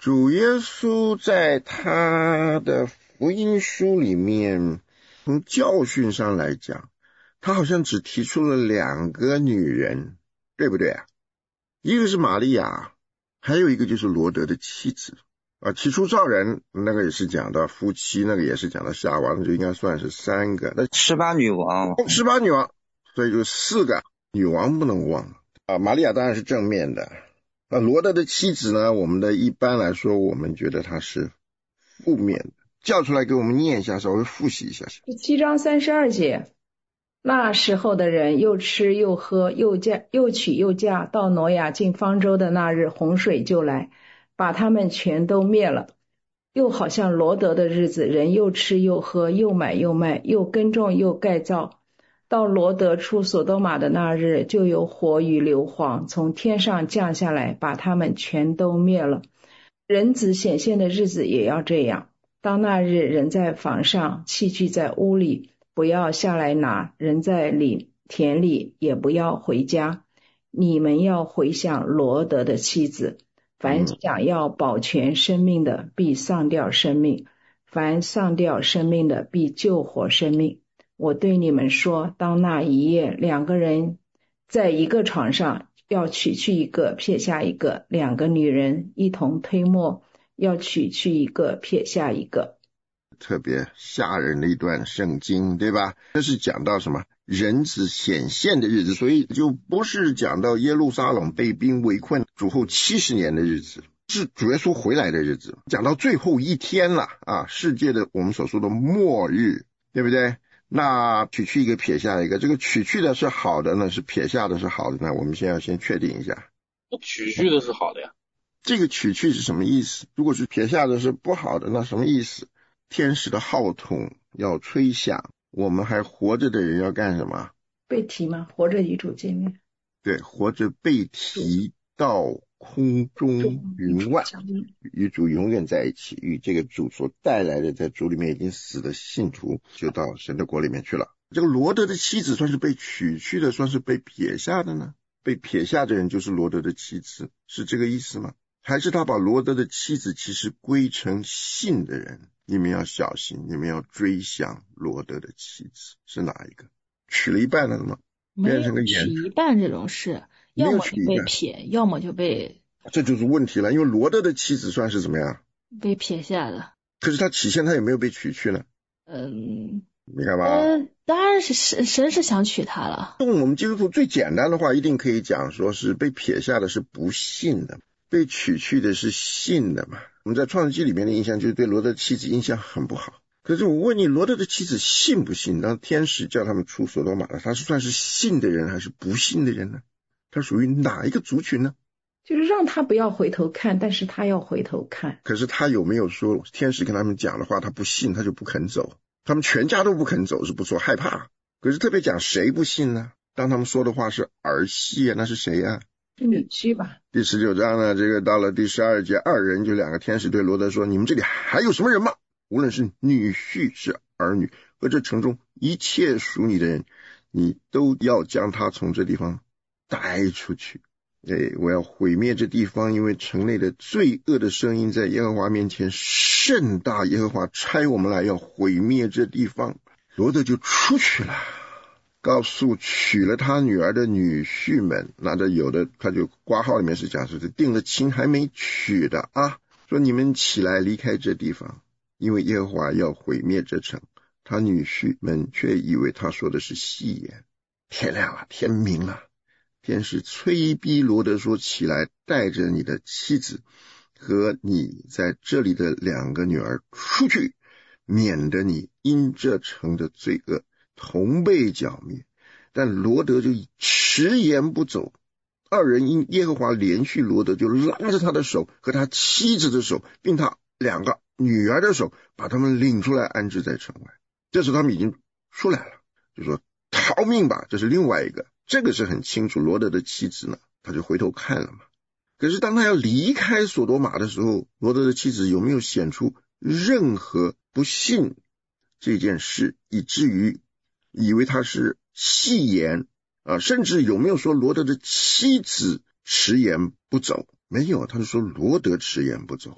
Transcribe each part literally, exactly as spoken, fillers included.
主耶稣在他的福音书里面，从教训上来讲，他好像只提出了两个女人，对不对啊？一个是玛利亚，还有一个就是罗德的妻子啊。起初造人那个也是讲到夫妻，那个也是讲到夏娃，那就应该算是三个。那十八女王， 十八女王，所以就四个女王不能忘啊。玛利亚当然是正面的啊，罗德的妻子呢，我们的一般来说，我们觉得她是负面的。叫出来给我们念一下，稍微复习一下。 七章三十二节，那时候的人又吃又喝，又嫁又娶又嫁，到挪亚进方舟的那日，洪水就来，把他们全都灭了。又好像罗德的日子，人又吃又喝，又买又卖，又耕种又盖造。到罗德出所多玛的那日，就有火与硫磺从天上降下来，把他们全都灭了。人子显现的日子也要这样。当那日，人在房上，器具在屋里，不要下来拿；人在里田里，也不要回家。你们要回想罗德的妻子。凡想要保全生命的，必丧掉生命；凡丧掉生命的，必救活生命。我对你们说，当那一夜，两个人在一个床上，要取去一个，撇下一个；两个女人一同推磨，要取去一个，撇下一个。 特别吓人的一段圣经，对吧？这是讲到什么？人子显现的日子，所以就不是讲到耶路撒冷被兵围困主后七十年的日子，是主耶稣回来的日子，讲到最后一天了啊，世界的我们所说的末日，对不对？那取去一个撇下一个，这个取去的是好的呢，是撇下的是好的呢？我们先要先确定一下。 取去的是好的呀。 这个取去是什么意思？如果是撇下的是不好的，那什么意思？天使的号筒要吹响，我们还活着的人要干什么？ 被提吗？活着与主见面。 对，活着被提到空中云外，与主永远在一起，与这个主所带来的在主里面已经死的信徒就到神的国里面去了。这个罗德的妻子算是被取去的，算是被撇下的呢？被撇下的人就是罗德的妻子，是这个意思吗？还是他把罗德的妻子其实归成信的人？你们要小心，你们要追想罗德的妻子是哪一个？取了一半了吗？变成个取一半这种事，要么就被撇，要么就被， 这就是问题了。因为罗德的妻子算是怎么样？ 被撇下的。 可是他起先他有没有被取去呢？ 嗯， 你看吧， 呃，当然是神神是想娶她了。 用我们基督徒最简单的话，一定可以讲说是被撇下的是不信的，被取去的是信的嘛。我们在创世纪里面的印象就是对罗德的妻子印象很不好。可是我问你，罗德的妻子信不信？当天使叫他们出所多玛了，他是算是信的人还是不信的人呢？他属于哪一个族群呢？ 就是让他不要回头看，但是他要回头看。 可是他有没有说天使跟他们讲的话他不信，他就不肯走？他们全家都不肯走是不错，害怕。可是特别讲谁不信呢？当他们说的话是儿戏啊，那是谁啊？ 女婿吧。 第十九章呢，这个到了第十二节，二人就两个天使对罗德说，你们这里还有什么人吗？无论是女婿是儿女和这城中一切属你的人，你都要将他从这地方带出去。哎，我要毁灭这地方，因为城内的罪恶的声音在耶和华面前甚大，耶和华差我们来要毁灭这地方。罗德就出去了，告诉娶了他女儿的女婿们，那这有的他就括号里面是讲说是定了亲还没娶的啊，说你们起来离开这地方，因为耶和华要毁灭这城。他女婿们却以为他说的是戏言。天亮了，天明了，天使催逼罗德说，起来，带着你的妻子和你在这里的两个女儿出去，免得你因这城的罪恶同被剿灭。但罗德就迟延不走，二人因耶和华连续罗德，就拉着他的手和他妻子的手，并他两个女儿的手，把他们领出来安置在城外。这时候他们已经出来了，就说逃命吧，这是另外一个，这个是很清楚。罗德的妻子呢，他就回头看了嘛。可是当他要离开所多玛的时候，罗德的妻子有没有显出任何不信这件事，以至于以为他是戏言啊？甚至有没有说罗德的妻子迟延不走？没有，他就说罗德迟延不走。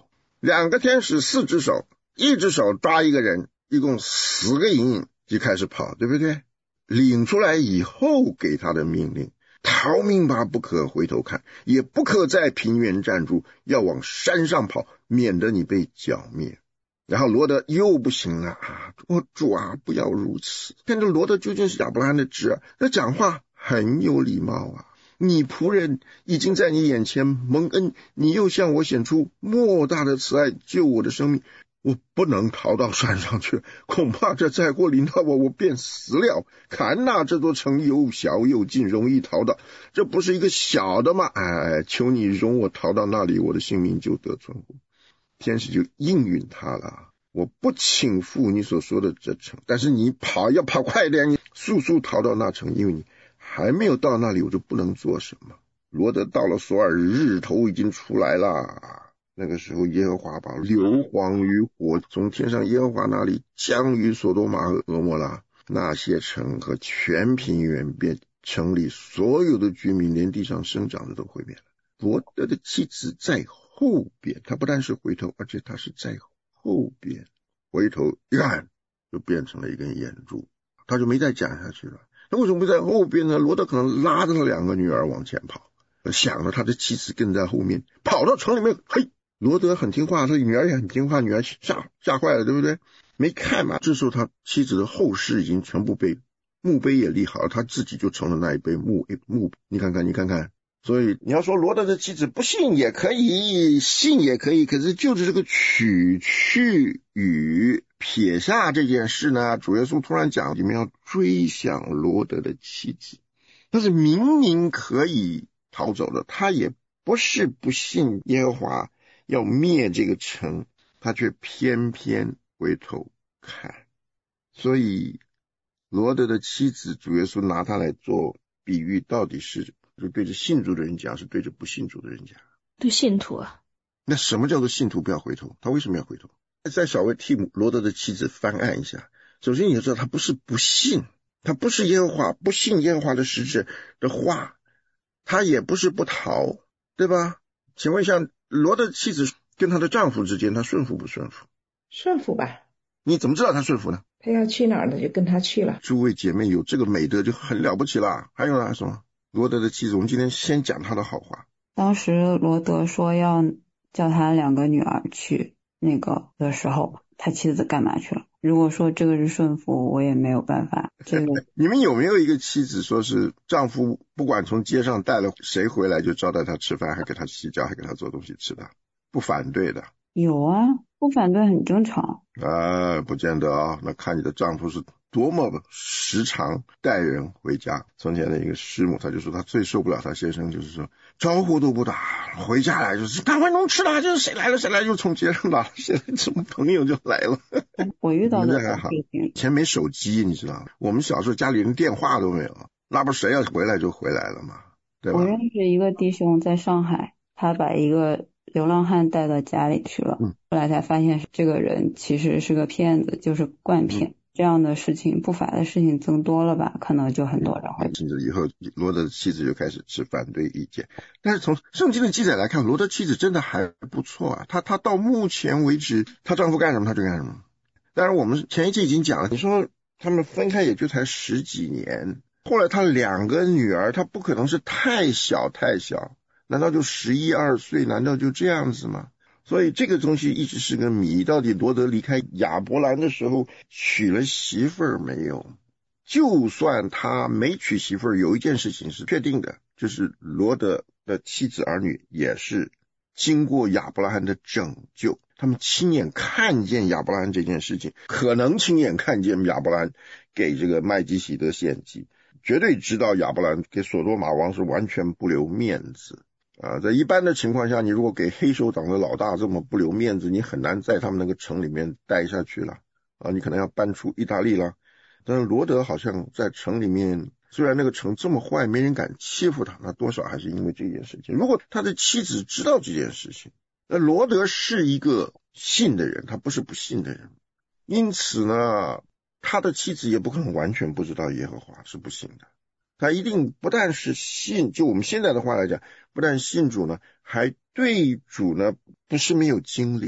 两个天使四只手，一只手抓一个人，一共十个营营就开始跑，对不对？领出来以后给他的命令，逃命吧，不可回头看，也不可在平原站住，要往山上跑，免得你被剿灭。然后罗德又不行了啊！我主啊，不要如此！看这罗德究竟是亚伯拉罕的侄儿，那讲话很有礼貌啊。你仆人已经在你眼前蒙恩，你又向我显出莫大的慈爱，救我的生命。我不能逃到山上去，恐怕这灾祸临到我，我便死了。看哪，这座城又小又近，容易逃到，这不是一个小的吗？哎，求你容我逃到那里，我的性命就得存活。天使就应允他了，我不倾覆你所说的这城，但是你跑要跑快点，你速速逃到那城，因为你还没有到那里，我就不能做什么。罗德到了索尔，日头已经出来了。那个时候耶和华把硫磺与火从天上耶和华那里降于所多玛和蛾摩拉，那些城和全平原，便城里所有的居民，连地上生长的都毁灭了。罗德的妻子在后边，他不但是回头，而且他是在后边，回头一看就变成了一根眼珠，他就没再讲下去了。那为什么不在后边呢？罗德可能拉着他两个女儿往前跑，想着他的妻子跟在后面，跑到城里面，嘿，罗德很听话，他女儿也很听话，女儿吓吓坏了，对不对？没看嘛，这时候他妻子的后事已经全部被墓碑也立好了，他自己就成了那一碑墓墓，你看看，你看看。所以你要说罗德的妻子不信也可以，信也可以，可是就是这个取去与撇下这件事呢，主耶稣突然讲你们要追想罗德的妻子，但是明明可以逃走的，他也不是不信耶和华要灭这个城，他却偏偏回头看。所以罗德的妻子，主耶稣拿他来做比喻，到底是是对着信主的人讲，是对着不信主的人讲？ 对信徒啊。 那什么叫做信徒不要回头？他为什么要回头？再稍微替罗德的妻子翻案一下。首先你要知道，他不是不信，他不是耶和华不信耶和华的使者的话，他也不是不逃，对吧？请问一下，罗德的妻子跟她的丈夫之间，她顺服不顺服？ 顺服吧。 你怎么知道她顺服呢？ 她要去哪儿的就跟她去了。 诸位姐妹有这个美德就很了不起了。还有呢，什么？罗德的妻子，我们今天先讲她的好话。 当时罗德说要叫他两个女儿去那个的时候，他妻子干嘛去了？如果说这个是顺服，我也没有办法。这个你们有没有一个妻子说是丈夫不管从街上带了谁回来就招待他吃饭，还给他洗脚，还给他做东西吃的，不反对的？ 有啊，不反对很正常啊，不见得啊。那看你的丈夫是多么时常带人回家。从前的一个师母，他就说他最受不了他先生就是说招呼都不打，回家来就是赶快弄吃的，就是谁来了谁来就从街上拿了，现在什么朋友就来了。 我遇到的还好，以前没手机，你知道吗？我们小时候家里连电话都没有，那不谁要回来就回来了嘛，对吧？ 我认识一个弟兄在上海，他把一个流浪汉带到家里去了，嗯、后来才发现这个人其实是个骗子，就是惯骗。嗯，这样的事情，不法的事情增多了吧，可能就很多人会。 甚至以后罗德的妻子就开始持反对意见。但是从圣经的记载来看，罗德妻子真的还不错啊。她她到目前为止，她丈夫干什么她就干什么。当然我们前一期已经讲了，你说他们分开也就才十几年，后来她两个女儿，她不可能是太小太小，难道就十一二岁？难道就这样子吗？所以这个东西一直是个谜，到底罗德离开亚伯兰的时候娶了媳妇儿没有？就算他没娶媳妇儿，有一件事情是确定的，就是罗德的妻子儿女也是经过亚伯拉罕的拯救，他们亲眼看见亚伯拉罕这件事情，可能亲眼看见亚伯拉罕给这个麦基洗德献祭，绝对知道亚伯拉罕给所多玛王是完全不留面子啊，在一般的情况下，你如果给黑手党的老大这么不留面子，你很难在他们那个城里面待下去了啊，你可能要搬出意大利了。但是罗德好像在城里面，虽然那个城这么坏，没人敢欺负他，那多少还是因为这件事情。如果他的妻子知道这件事情，那罗德是一个信的人，他不是不信的人，因此呢，他的妻子也不可能完全不知道耶和华是不信的。他一定不但是信，就我们现在的话来讲，不但信主呢，还对主呢不是没有经历的。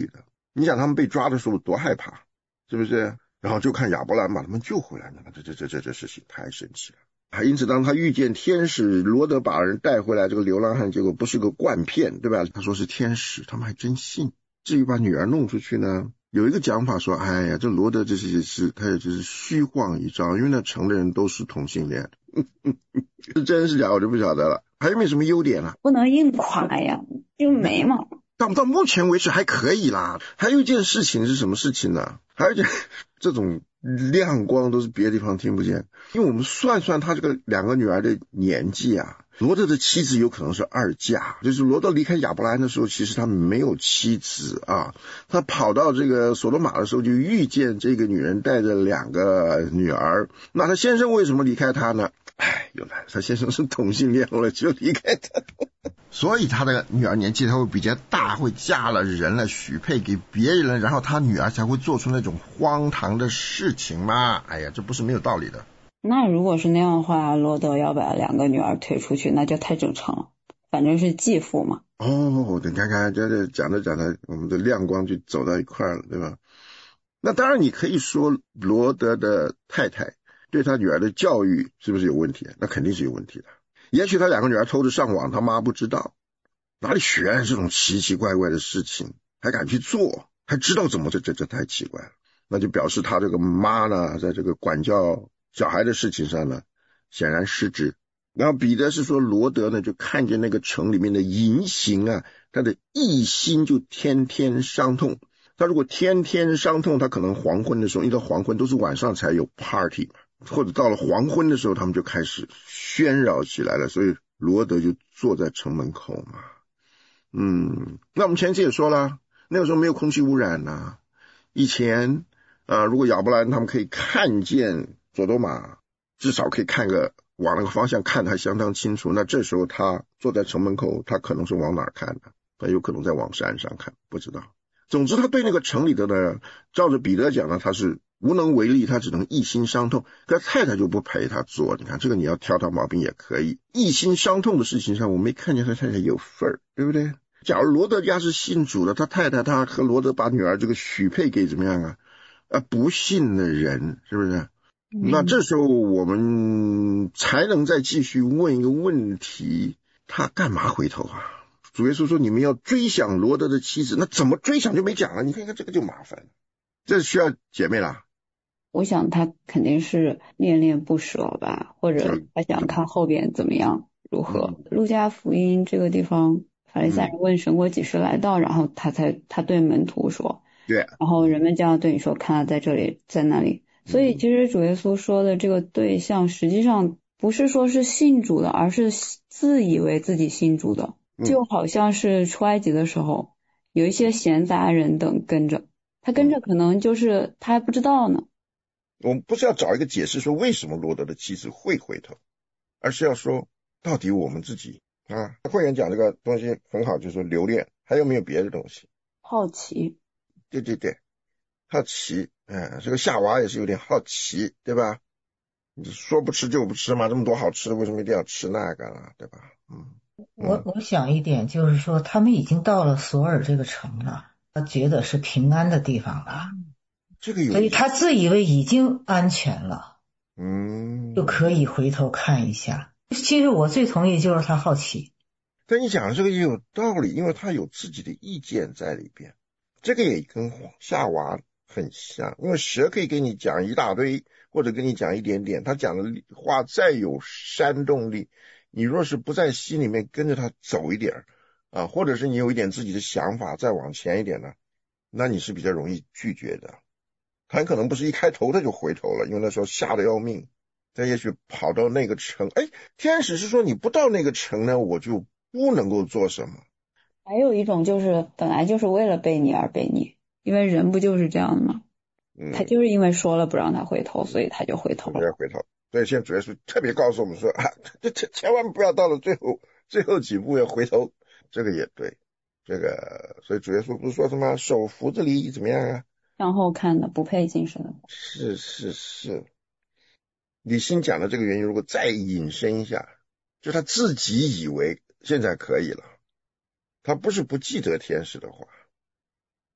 你想他们被抓的时候多害怕，是不是？然后就看亚伯兰把他们救回来，那这这这这这事情太神奇了。还因此当他遇见天使，罗德把人带回来，这个流浪汉结果不是个惯骗，对吧？他说是天使，他们还真信。至于把女儿弄出去呢，有一个讲法说，哎呀，这罗德这是是他也就是虚晃一招，因为那城的人都是同性恋，是真是假我就不晓得了。还有没有什么优点啊？ 不能硬夸呀，就没嘛。 到到目前为止还可以啦。还有一件事情是什么事情呢？还有一件这种亮光都是别的地方听不见，因为我们算算他这个两个女儿的年纪啊，罗德的妻子有可能是二嫁，就是罗德离开亚伯兰的时候，其实他没有妻子啊，他跑到这个索多玛的时候就遇见这个女人带着两个女儿，那他先生为什么离开他呢？哎，有来，他先生是同性恋了，就离开他。所以他的女儿年纪他会比较大，会嫁了人了，许配给别人，然后他女儿才会做出那种荒唐的事情嘛。哎呀，这不是没有道理的。 那如果是那样的话，罗德要把两个女儿推出去，那就太正常了，反正是继父嘛。 哦，你看看，这这讲着讲着，我们的亮光就走到一块了，对吧？那当然，你可以说罗德的太太对他女儿的教育是不是有问题？那肯定是有问题的。也许他两个女儿偷着上网，他妈不知道，哪里学这种奇奇怪怪的事情，还敢去做，还知道怎么这这这太奇怪了。那就表示他这个妈呢，在这个管教小孩的事情上呢，显然失职。然后彼得是说，罗德呢就看见那个城里面的淫行啊，他的一心就天天伤痛。他如果天天伤痛，他可能黄昏的时候，一到黄昏都是晚上才有 party 或者到了黄昏的时候他们就开始喧扰起来了，所以罗德就坐在城门口嘛。嗯，那我们前期也说了，那个时候没有空气污染啊。以前啊、呃，如果亚伯兰他们可以看见索多玛，至少可以看个往那个方向看得还相当清楚，那这时候他坐在城门口，他可能是往哪儿看的？他有可能在往山上看，不知道。总之他对那个城里的呢，照着彼得讲呢，他是无能为力，他只能一心伤痛。可太太就不陪他做，你看这个你要挑他毛病也可以。一心伤痛的事情上，我没看见他太太有份儿，对不对？假如罗德家是信主的，他太太他和罗德把女儿这个许配给怎么样啊？啊，不信的人，是不是？嗯、那这时候我们才能再继续问一个问题：他干嘛回头啊？主耶稣说你们要追想罗德的妻子，那怎么追想就没讲了。你看看这个就麻烦了，这需要姐妹啦。 我想他肯定是恋恋不舍吧，或者他想看后边怎么样如何。嗯、路加福音这个地方，法利赛人问神国几时来到，然后他才他对门徒说， 对， 然后人们这样对你说，看他在这里在那里。所以其实主耶稣说的这个对象实际上不是说是信主的，而是自以为自己信主的。就好像是出埃及的时候有一些闲杂人等跟着他，跟着可能就是他还不知道呢。 我们不是要找一个解释说为什么罗德的妻子会回头，而是要说到底我们自己啊，会员讲这个东西很好，就是说留恋，还有没有别的东西？ 好奇。 对对对，好奇。嗯，这个夏娃也是有点好奇，对吧？你说不吃就不吃嘛，这么多好吃的为什么一定要吃那个呢？对吧？嗯。 我我想一点就是说，他们已经到了索尔这个城了，他觉得是平安的地方了， 这个有， 所以他自以为已经安全了， 嗯， 就可以回头看一下。其实我最同意就是他好奇。 但你讲这个也有道理，因为他有自己的意见在里边，这个也跟夏娃很像，因为蛇可以给你讲一大堆，或者跟你讲一点点，他讲的话再有煽动力。你若是不在心里面跟着他走一点啊，或者是你有一点自己的想法再往前一点呢，那你是比较容易拒绝的。他很可能不是一开头他就回头了，因为那时候吓得要命。他也许跑到那个城，哎，天使是说你不到那个城呢，我就不能够做什么。 还有一种就是本来就是为了背你而背你，因为人不就是这样的吗？嗯、他就是因为说了不让他回头，所以他就回头了。 回头。所以现在主耶稣特别告诉我们说啊，这这千万不要到了最后最后几步要回头，这个也对。这个所以主耶稣不是说什么手扶着犁怎么样啊？ 向后看的不配进神的国。 是是是。李欣讲的这个原因，如果再引申一下，就他自己以为现在可以了，他不是不记得天使的话，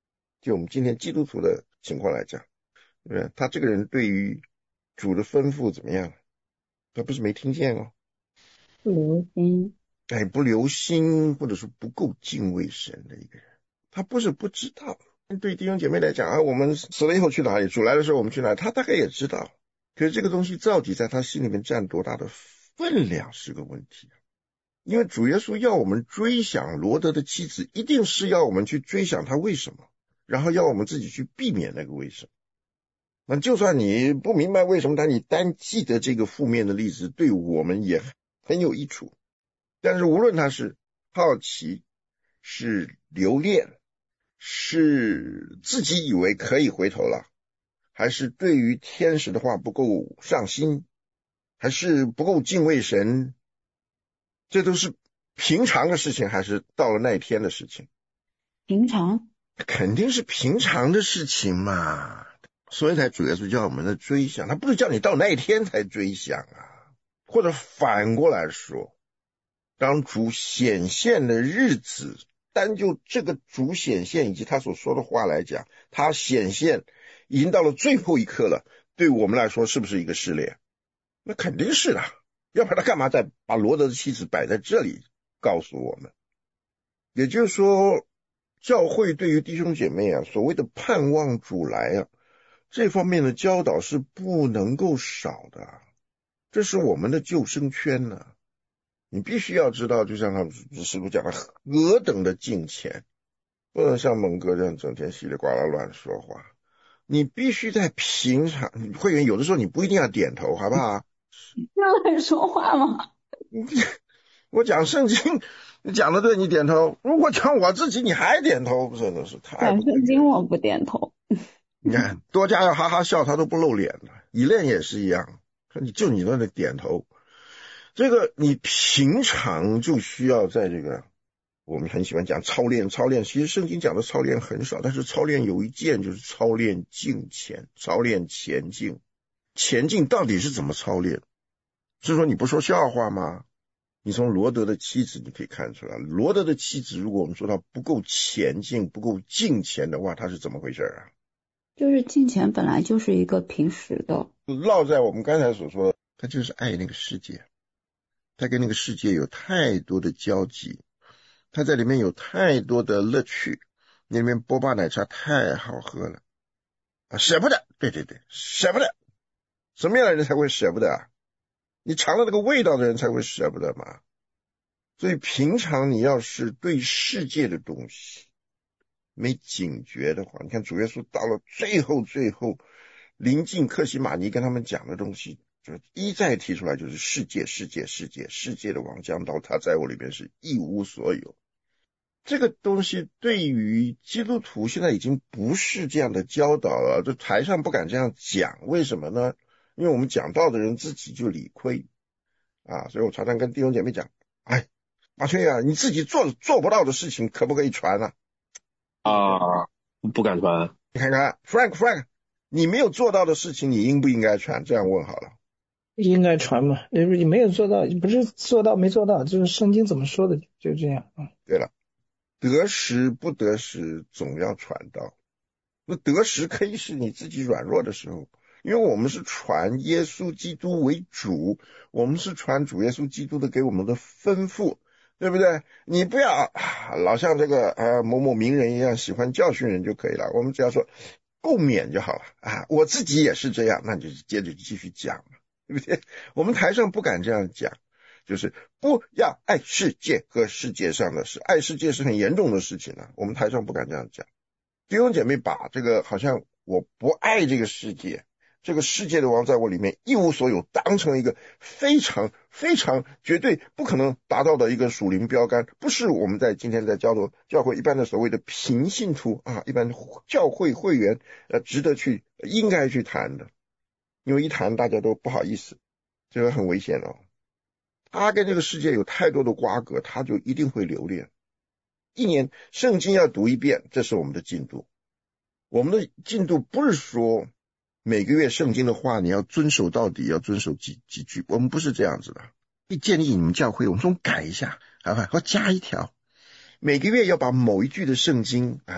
就我们今天基督徒的情况来讲，对不对？他这个人对于主的吩咐怎么样？他不是没听见哦， 不留心， 哎，不留心，或者说不够敬畏神的一个人。他不是不知道，对弟兄姐妹来讲啊，我们死了以后去哪里？主来的时候我们去哪里？他大概也知道，可是这个东西到底在他心里面占多大的分量是个问题。因为主耶稣要我们追想罗德的妻子，一定是要我们去追想他为什么，然后要我们自己去避免那个为什么。那就算你不明白为什么，但你单记得这个负面的例子，对我们也很有益处。但是无论他是好奇，是留恋，是自己以为可以回头了，还是对于天使的话不够上心，还是不够敬畏神，这都是平常的事情，还是到了那一天的事情？ 平常肯定是平常的事情嘛，所以才主耶稣叫我们的追想，他不是叫你到那一天才追想啊。或者反过来说，当主显现的日子，单就这个主显现以及他所说的话来讲，他显现已经到了最后一刻了，对我们来说是不是一个试炼？那肯定是的，要不然他干嘛再把罗德的妻子摆在这里告诉我们？也就是说，教会对于弟兄姐妹啊，所谓的盼望主来啊，这方面的教导是不能够少的，这是我们的救生圈呢、啊。你必须要知道，就像他们师傅讲的，何等的敬虔，不能像蒙哥这样整天稀里呱啦乱说话。你必须在平常，会员有的时候你不一定要点头，好不好？ 要乱说话吗？ 我讲圣经，你讲的对，你点头；如果讲我自己，你还点头，真的是太…… 讲圣经我不点头。 你看多加要哈哈笑，他都不露脸的，以len也是一样，你就你那里点头。这个你平常就需要在这个，我们很喜欢讲操练，操练，其实圣经讲的操练很少，但是操练有一件就是操练敬虔，操练前进。前进到底是怎么操练？是说你不说笑话吗？你从罗德的妻子你可以看出来，罗德的妻子如果我们说他不够前进，不够敬虔的话，他是怎么回事啊？ 就是敬虔本来就是一个平时的， 落在我们刚才所说的，他就是爱那个世界，他跟那个世界有太多的交集，他在里面有太多的乐趣，那里面波霸奶茶太好喝了啊，舍不得，对对对，舍不得。什么样的人才会舍不得啊？你尝了那个味道的人才会舍不得嘛。所以平常你要是对世界的东西没警觉的话，你看主耶稣到了最后最后临近客西马尼跟他们讲的东西，就一再提出来，就是世界世界世界世界的王将到，他在我里面是一无所有。这个东西对于基督徒现在已经不是这样的教导了，这台上不敢这样讲，为什么呢？因为我们讲道的人自己就理亏啊，所以我常常跟弟兄姐妹讲，哎，马圈啊，你自己做做不到的事情可不可以传啊？ 啊，不敢传。 你看看 Frank Frank， 你没有做到的事情你应不应该传？这样问好了。 应该传嘛，你没有做到，不是做到没做到，就是圣经怎么说的就这样啊。 对了，得时不得时总要传道，那得时可以是你自己软弱的时候，因为我们是传耶稣基督为主，我们是传主耶稣基督的给我们的吩咐，对不对？你不要、啊、老像这个呃某某名人一样喜欢教训人就可以了，我们只要说共勉就好了啊。我自己也是这样，那你就接着继续讲，对不对？我们台上不敢这样讲，就是不要爱世界和世界上的事，爱世界是很严重的事情啊，我们台上不敢这样讲。弟兄姐妹把这个好像我不爱这个世界，这个世界的王在我里面一无所有，当成一个非常非常绝对不可能达到的一个属灵标杆，不是我们在今天在教导教会一般的所谓的平信徒啊，一般教会会员呃值得去应该去谈的，因为一谈大家都不好意思，这个很危险哦。他跟这个世界有太多的瓜葛，他就一定会留恋。一年圣经要读一遍，这是我们的进度。我们的进度不是说每个月圣经的话你要遵守到底，要遵守几几句，我们不是这样子的。一建议你们教会我们说改一下，好吧，或加一条，每个月要把某一句的圣经啊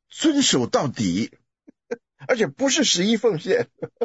遵守到底，而且不是十一奉献。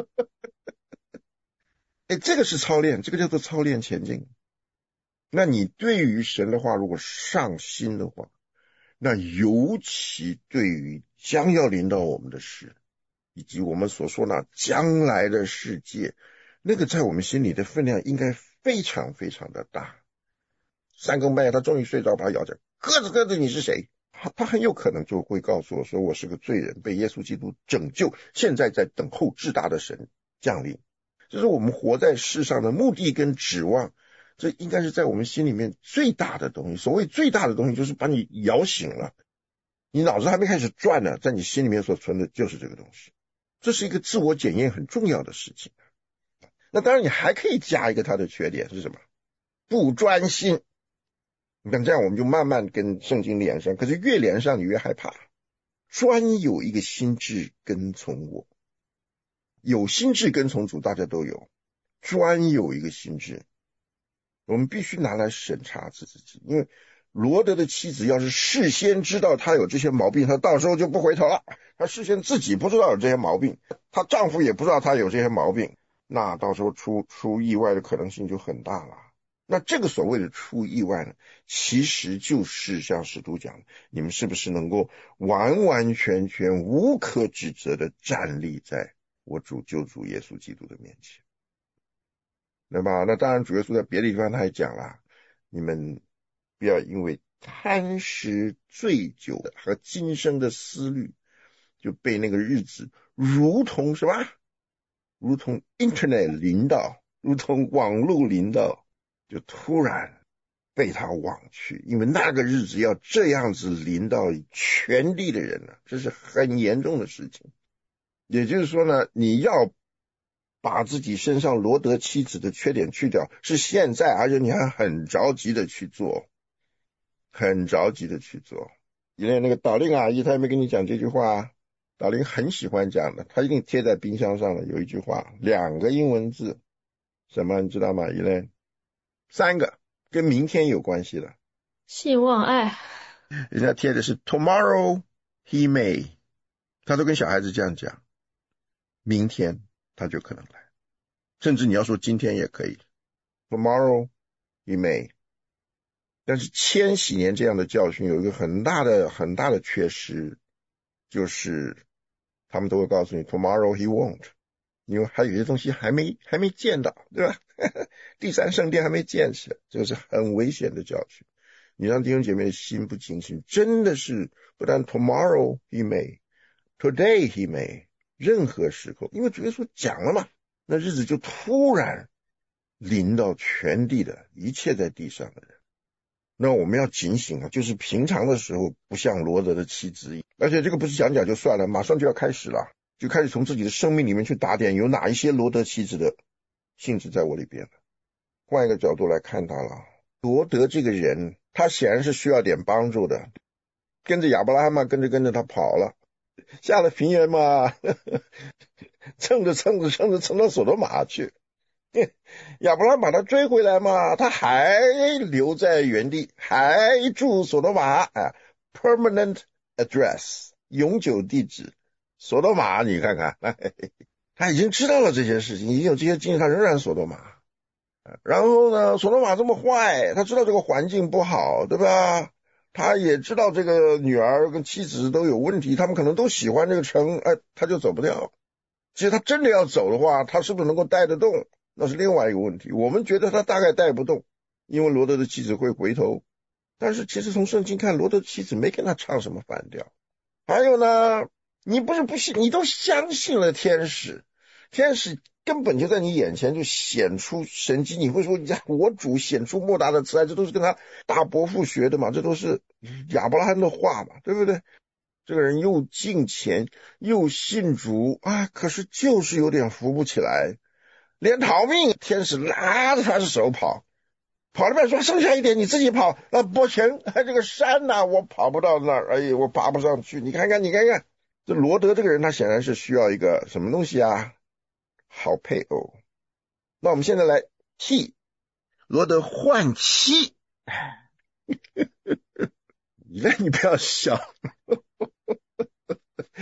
哎，这个是操练，这个叫做操练前进。那你对于神的话如果上心的话，那尤其对于将要临到我们的事，以及我们所说那将来的世界，那个在我们心里的分量应该非常非常的大。三更半夜他终于睡着，把他摇着，鸽子鸽子你是谁？他他很有可能就会告诉我说，我是个罪人，被耶稣基督拯救，现在在等候至大的神降临。这是我们活在世上的目的跟指望，这应该是在我们心里面最大的东西。所谓最大的东西，就是把你摇醒了，你脑子还没开始转呢，在你心里面所存的就是这个东西。这是一个自我检验很重要的事情。那当然你还可以加一个它的缺点是什么？不专心。你看这样我们就慢慢跟圣经连上，可是越连上你越害怕。专有一个心志跟从我，有心志跟从主大家都有，专有一个心志我们必须拿来审查自己。因为罗德的妻子要是事先知道他有这些毛病，他到时候就不回头了。他事先自己不知道有这些毛病，她丈夫也不知道他有这些毛病，那到时候出出意外的可能性就很大了。那这个所谓的出意外呢，其实就是像使徒讲，你们是不是能够完完全全无可指责的站立在我主救主耶稣基督的面前。那么那当然主耶稣在别的地方他还讲了，你们不要因为贪食醉酒和今生的思虑，就被那个日子如同什么，如同 internet 临到，如同网络临到，就突然被他忘去。因为那个日子要这样子临到全地的人呢，这是很严重的事情。也就是说呢，你要把自己身上罗德妻子的缺点去掉，是现在，而且你还很着急的去做，很着急的去做。因为那个导令阿姨她也没跟你讲这句话，导令很喜欢讲的，她一定贴在冰箱上的，有一句话，两个英文字，什么你知道吗？伊莲，三个跟明天有关系的， 信望爱。 人家贴的是 tomorrow he may， 他都跟小孩子这样讲，明天他就可能来，甚至你要说今天也可以 tomorrow he may。 但是千禧年这样的教训有一个很大的很大的缺失，就是他们都会告诉你 tomorrow he won't， 因为还有些东西还没还没见到，对吧？第三圣殿还没建起来，这个是很危险的教训。你让弟兄姐妹的心不警醒，真的是不但 tomorrow he may， today he may， 任何时候，因为主耶稣讲了嘛，那日子就突然临到全地的一切在地上的人。那我们要警醒啊，就是平常的时候不像罗德的妻子，而且这个不是讲讲就算了，马上就要开始了，就开始从自己的生命里面去打点有哪一些罗德妻子的性质在我里边了。换一个角度来看他了，罗德这个人他显然是需要点帮助的，跟着亚伯拉罕嘛，跟着跟着他跑了，下了平原嘛，呵呵蹭着蹭着蹭着蹭到索多玛去，亚伯拉罕把他追回来嘛，他还留在原地，还住索多玛啊 ，permanent address 永久地址索多玛，你看看，他已经知道了这些事情，已经有这些经历，他仍然索多玛。然后呢，索多玛这么坏，他知道这个环境不好，对吧？他也知道这个女儿跟妻子都有问题，他们可能都喜欢这个城，哎，他就走不掉。其实他真的要走的话，他是不是能够带得动，那是另外一个问题。我们觉得他大概带不动，因为罗德的妻子会回头，但是其实从圣经看，罗德的妻子没跟他唱什么反调。还有呢，你不是不信，你都相信了天使，天使根本就在你眼前就显出神迹，你会说呀，我主显出莫大的慈爱，这都是跟他大伯父学的嘛，这都是亚伯拉罕的话嘛，对不对？这个人又敬虔又信主啊，可是就是有点扶不起来，连逃命天使拉着他的手跑，跑了半说剩下一点你自己跑啊，不行，这个山呐、啊、我跑不到那儿，哎呀我爬不上去，你看看你看看，这罗德这个人他显然是需要一个什么东西啊，好配偶。那我们现在来替罗德换妻那你不要笑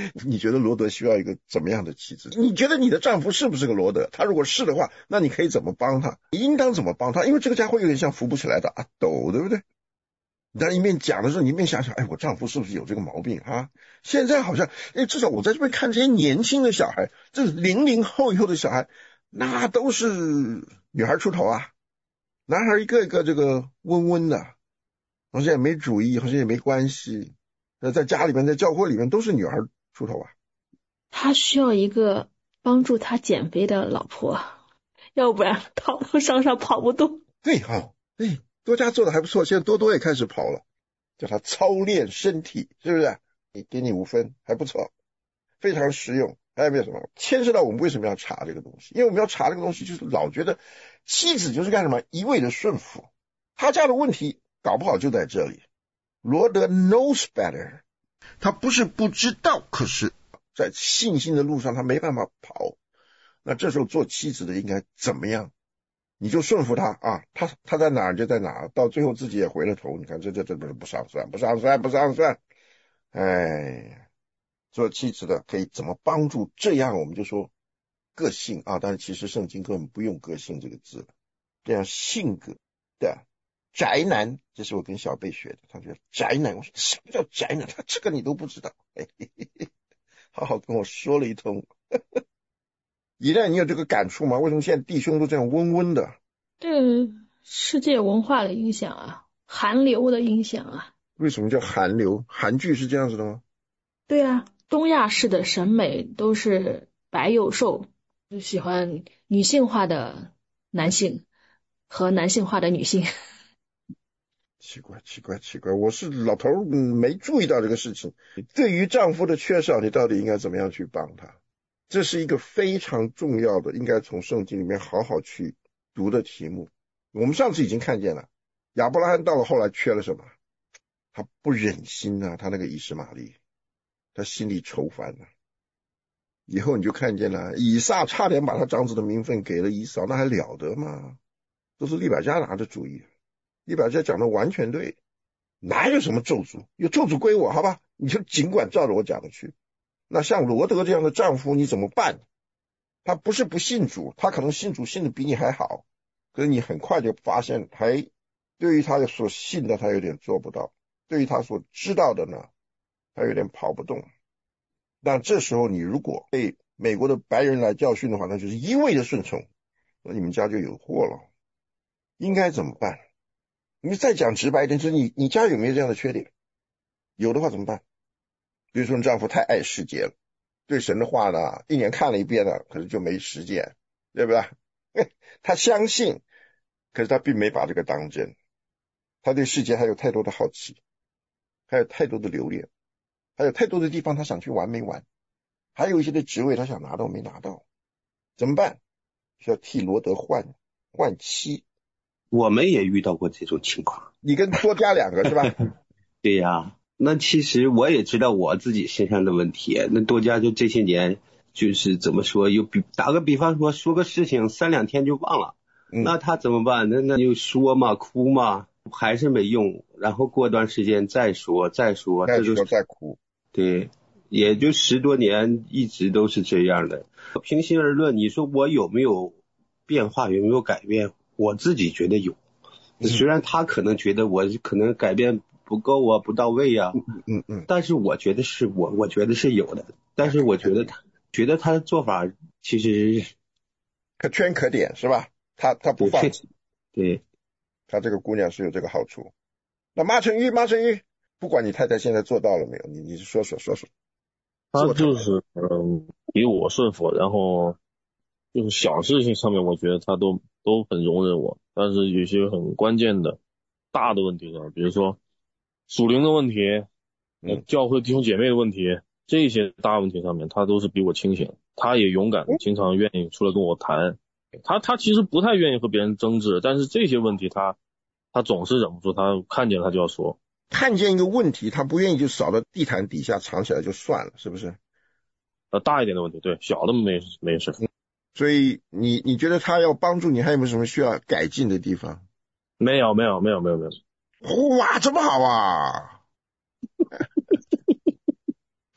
你觉得罗德需要一个怎么样的妻子？你觉得你的丈夫是不是个罗德？他如果是的话，那你可以怎么帮他？你应当怎么帮他？因为这个家伙有点像扶不起来的阿斗，对不对？你一面讲的时候，你一面想想，哎，我丈夫是不是有这个毛病啊？现在好像，哎，至少我在这边看这些年轻的小孩，这零零后以后的小孩，那都是女孩出头啊，男孩一个一个这个温温的，好像也没主意，好像也没关系。那在家里面，在教会里面都是女孩出头啊。 他需要一个帮助他减肥的老婆，要不然跑到山上跑不动。 对哈、哦，对，多加做的还不错，现在多多也开始跑了，叫他操练身体，是不是？你给你五分，还不错，非常实用。还有没有什么牵涉到我们为什么要查这个东西？因为我们要查这个东西，就是老觉得妻子就是干什么，一味的顺服。他家的问题搞不好就在这里。罗德 knows better， 他不是不知道，可是在信心的路上他没办法跑。那这时候做妻子的应该怎么样？你就顺服他啊，他他在哪儿就在哪儿，到最后自己也回了头。你看这这这不是不上算，不上算，不上算。哎，做妻子的可以怎么帮助？这样我们就说个性啊，但是其实圣经根本不用个性这个字了，这样性格的宅男，这是我跟小贝学的。他觉得宅男，我说什么叫宅男？他这个你都不知道，嘿嘿嘿，好好跟我说了一通。一旦你有这个感触吗？为什么现在弟兄都这样温温的？ 这世界文化的影响啊，韩流的影响啊。 为什么叫韩流？韩剧是这样子的吗？ 对啊，东亚式的审美都是白又瘦，就喜欢女性化的男性和男性化的女性。 奇怪奇怪奇怪，我是老头儿、嗯、没注意到这个事情。对于丈夫的缺少，你到底应该怎么样去帮他？这是一个非常重要的，应该从圣经里面好好去读的题目。我们上次已经看见了，亚伯拉罕到了后来缺了什么？他不忍心啊，他那个以实玛利，他心里愁烦了、啊。以后你就看见了，以撒差点把他长子的名分给了以扫，那还了得吗？都是利百加拿的主意，利百加讲的完全对，哪有什么咒诅？有咒诅归我，好吧？你就尽管照着我讲的去。那像罗德这样的丈夫你怎么办？他不是不信主，他可能信主信的比你还好，可是你很快就发现，还对于他所信的他有点做不到，对于他所知道的呢，他有点跑不动。但这时候你如果被美国的白人来教训的话，那就是一味的顺从，那你们家就有祸了。应该怎么办？你再讲直白一点，就是你你家有没有这样的缺点？有的话怎么办？比如说你丈夫太爱世界了，对神的话呢一年看了一遍了，可是就没实践，对不对？他相信，可是他并没把这个当真。他对世界还有太多的好奇，还有太多的留恋，还有太多的地方他想去玩没玩，还有一些的职位他想拿到没拿到，怎么办？需要替罗德换换妻。 我们也遇到过这种情况。 你跟多加两个是吧？ 对呀，那其实我也知道我自己身上的问题。那多加就这些年就是怎么说，有比打个比方说说个事情三两天就忘了，嗯、那他怎么办？那那就说嘛，哭嘛，还是没用。然后过段时间再说再说， 再说再哭。 对，也就十多年一直都是这样的。平心而论，你说我有没有变化，有没有改变？我自己觉得有，虽然他可能觉得我可能改变不够啊，不到位啊， 嗯嗯， 但是我觉得是我，我觉得是有的。但是我觉得他觉得他的做法其实可圈可点，是吧？他他不放弃， 对， 他这个姑娘是有这个好处。那马成玉，马成玉，不管你太太现在做到了没有，你你说说说说。 他就是嗯比我顺服，然后就是小事情上面，我觉得他都都很容忍我，但是有些很关键的大的问题上，比如说属灵的问题，嗯，教会弟兄姐妹的问题，这些大问题上面，他都是比我清醒，他也勇敢，经常愿意出来跟我谈。他他其实不太愿意和别人争执，但是这些问题他他总是忍不住，他看见他就要说。 看见一个问题，他不愿意就扫到地毯底下藏起来就算了，是不是？ 呃，大一点的问题，对，小的没没事。 所以你你觉得他要帮助你，还有没有什么需要改进的地方？ 没有，没有，没有，没有，没有。 哇，这么好啊！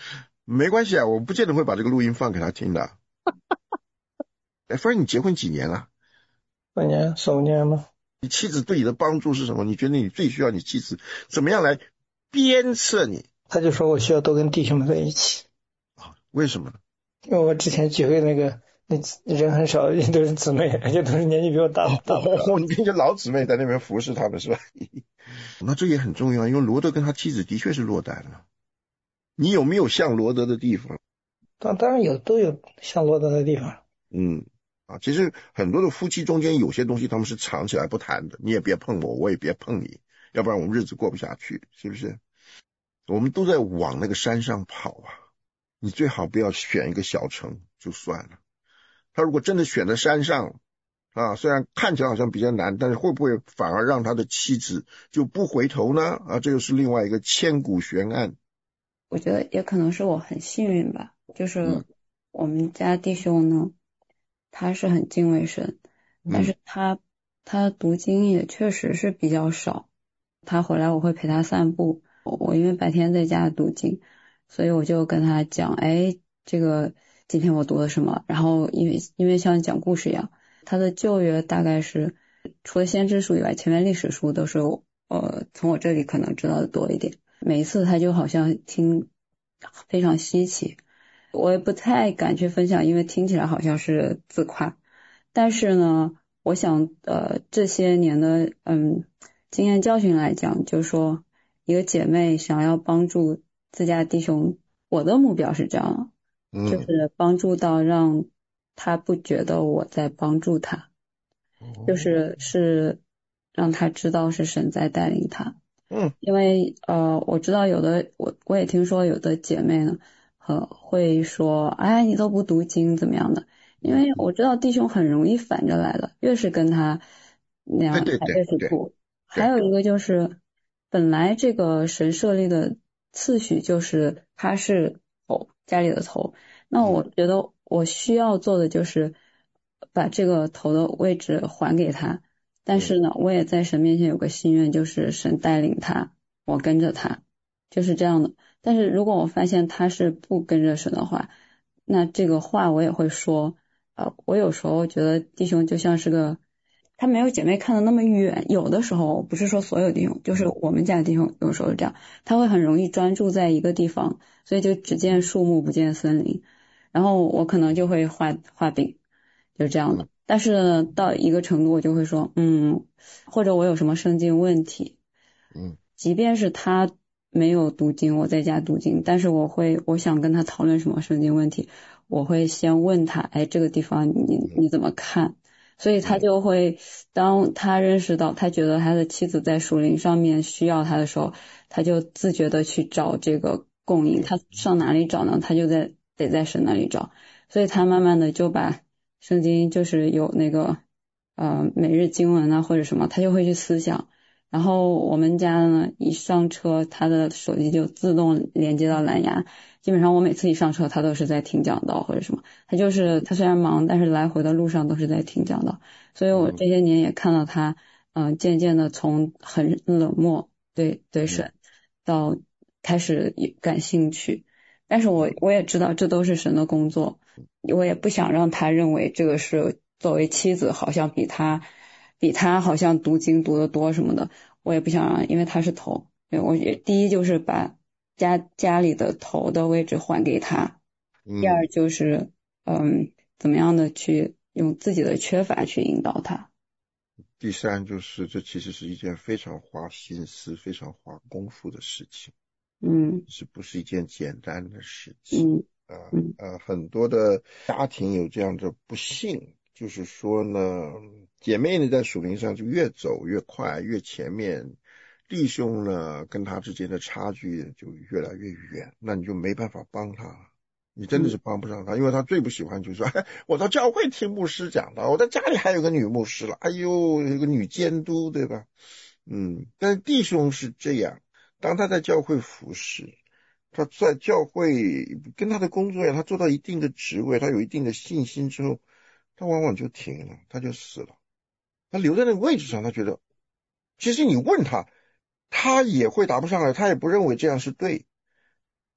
没关系啊，我不见得会把这个录音放给他听的。哎，夫人，你结婚几年了？ 五年，十五年吗？ 你妻子对你的帮助是什么？你觉得你最需要你妻子怎么样来鞭策你？ 他就说我需要多跟弟兄们在一起。 啊，为什么呢？ 因为我之前聚会那个那人很少，也都是姊妹，而且都是年纪比我大。 哦哦，你跟着老姊妹在那边服侍他们是吧？那这也很重要，因为罗德跟他妻子的确是落单了。你有没有像罗德的地方？ 当当然有，都有像罗德的地方。 嗯，啊，其实很多的夫妻中间有些东西他们是藏起来不谈的，你也别碰我，我也别碰你，要不然我们日子过不下去，是不是？我们都在往那个山上跑啊，你最好不要选一个小城就算了。他如果真的选在山上啊，虽然看起来好像比较难，但是会不会反而让他的妻子就不回头呢？啊，这又是另外一个千古悬案。 我觉得也可能是我很幸运吧，就是我们家弟兄呢，他是很敬畏神，但是他他读经也确实是比较少。他回来我会陪他散步，我因为白天在家读经，所以我就跟他讲，哎，这个今天我读了什么，然后因为因为像讲故事一样，他的旧约大概是除了先知书以外，前面历史书都是呃从我这里可能知道的多一点。每一次他就好像听非常稀奇，我也不太敢去分享，因为听起来好像是自夸。但是呢，我想呃这些年的嗯经验教训来讲，就是说一个姐妹想要帮助自家弟兄，我的目标是这样，就是帮助到让他不觉得我在帮助他，就是是让他知道是神在带领他。 嗯， 因为呃，我知道有的我我也听说有的姐妹呢，呃，会说，哎，你都不读经怎么样的？因为我知道弟兄很容易反着来的，越是跟他那样，他越是不。还有一个就是，本来这个神设立的次序就是他是头，家里的头，那我觉得我需要做的就是把这个头的位置还给他。但是呢，我也在神面前有个心愿，就是神带领他，我跟着他，就是这样的。但是如果我发现他是不跟着神的话，那这个话我也会说。呃，我有时候觉得弟兄就像是个，他没有姐妹看得那么远。有的时候不是说所有弟兄，就是我们家弟兄有时候这样，他会很容易专注在一个地方，所以就只见树木不见森林。然后我可能就会画画饼，就这样的。但是到一个程度，我就会说，嗯，或者我有什么圣经问题， 嗯， 即便是他没有读经，我在家读经，但是我会，我想跟他讨论什么圣经问题，我会先问他，哎，这个地方你你怎么看？所以他就会，当他认识到，他觉得他的妻子在属灵上面需要他的时候，他就自觉的去找这个供应。他上哪里找呢？他就在得在神那里找。所以他慢慢的就把圣经就是有那个呃每日经文啊或者什么，他就会去思想。然后我们家呢，一上车，他的手机就自动连接到蓝牙。基本上我每次一上车，他都是在听讲道或者什么。他就是他虽然忙，但是来回的路上都是在听讲道。所以我这些年也看到他，嗯、呃，渐渐的从很冷漠对对神，到开始感兴趣。但是我我也知道这都是神的工作，我也不想让他认为这个是作为妻子好像比他。比他好像读经读得多什么的，我也不想让，因为他是头，我第一就是把家家里的头的位置还给他，第二就是嗯怎么样的去用自己的缺乏去引导他， 第三就是这其实是一件非常花心思、非常花功夫的事情， 嗯， 是不是一件简单的事情？ 嗯呃呃，很多的家庭有这样的不幸。就是说呢，姐妹呢在属灵上就越走越快，越前面，弟兄呢跟他之间的差距就越来越远，那你就没办法帮他了，你真的是帮不上他，因为他最不喜欢就是说，哎，我到教会听牧师讲的，我在家里还有个女牧师了，哎呦，有个女监督，对吧？嗯，但是弟兄是这样，当他在教会服侍，他在教会跟他的工作呀，他做到一定的职位，他有一定的信心之后，他往往就停了，他就死了。他留在那个位置上，他觉得，其实你问他，他也会答不上来，他也不认为这样是对。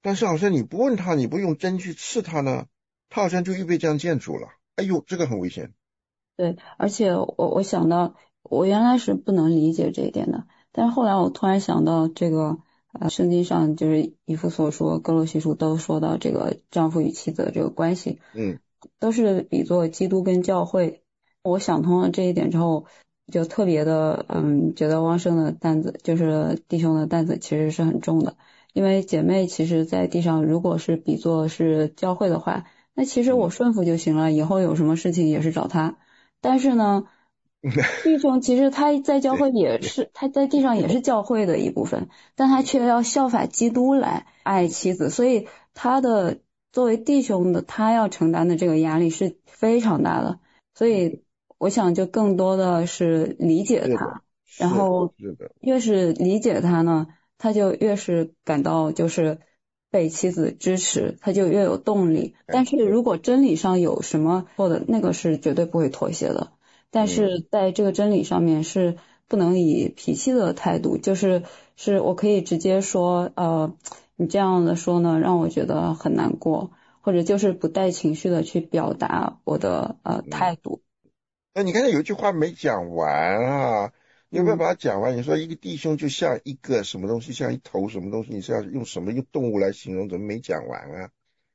但是好像你不问他，你不用针去刺他呢，他好像就预备这样见主了。哎呦，这个很危险。 对，而且我我想到，我原来是不能理解这一点的，但是后来我突然想到，这个呃，圣经上就是以弗所书、哥罗西书都说到这个丈夫与妻子的这个关系， 嗯， 都是比作基督跟教会。我想通了这一点之后，就特别的嗯，觉得汪生的担子，就是弟兄的担子其实是很重的，因为姐妹其实在地上如果是比作是教会的话，那其实我顺服就行了，以后有什么事情也是找他。但是呢，弟兄其实他在教会也是，他在地上也是教会的一部分，但他却要效法基督来爱妻子，所以他的作为弟兄的他要承担的这个压力是非常大的，所以我想就更多的是理解他，然后越是理解他呢，他就越是感到就是被妻子支持，他就越有动力。但是如果真理上有什么错的，那个是绝对不会妥协的。但是在这个真理上面是不能以脾气的态度，就是是我可以直接说，呃，你这样的说呢，让我觉得很难过，或者就是不带情绪的去表达我的呃态度。 那你刚才有一句话没讲完啊。你有没有把它讲完？你说一个弟兄就像一个什么东西，像一头什么东西，你是要用什么一个动物来形容？怎么没讲完啊？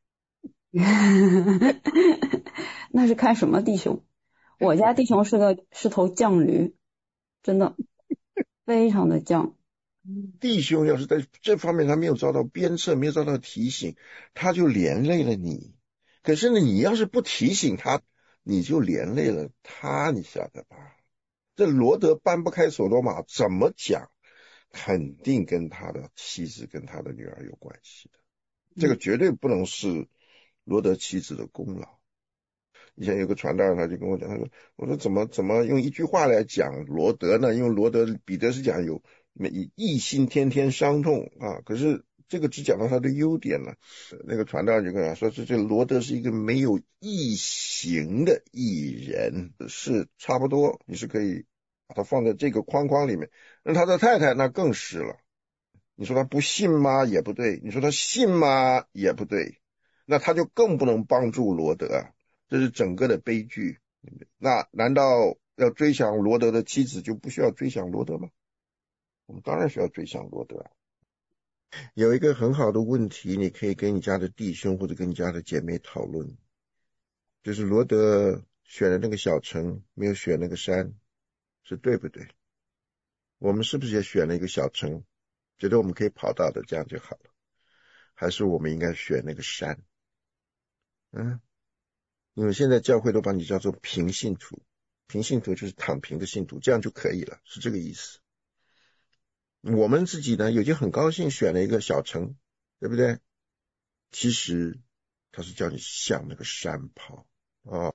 那是看什么弟兄？我家弟兄是个是头犟驴，真的非常的犟。 弟兄要是在这方面他没有遭到鞭策，没有遭到提醒，他就连累了你。可是呢，你要是不提醒他，你就连累了他，你晓得吧？这罗德搬不开索多玛，怎么讲，肯定跟他的妻子跟他的女儿有关系的。这个绝对不能是罗德妻子的功劳。以前有个传道人他就跟我讲，他说，我说怎么怎么用一句话来讲罗德呢？因为罗德彼得是讲有异心天天伤痛啊，可是这个只讲到他的优点了。那个传道人就跟他说，这这罗德是一个没有异行的艺人，是差不多，你是可以把他放在这个框框里面。那他的太太那更是了，你说他不信吗？也不对。你说他信吗？也不对。那他就更不能帮助罗德，这是整个的悲剧。那难道要追想罗德的妻子就不需要追想罗德吗？我们当然需要追想罗德。有一个很好的问题，你可以跟你家的弟兄或者跟你家的姐妹讨论，就是罗德选的那个小城，没有选那个山，是对不对？我们是不是也选了一个小城，觉得我们可以跑到的，这样就好了？还是我们应该选那个山？嗯，因为现在教会都把你叫做平信徒，平信徒就是躺平的信徒，这样就可以了，是这个意思。我们自己呢，有些很高兴选了一个小城，对不对？其实他是叫你向那个山跑啊。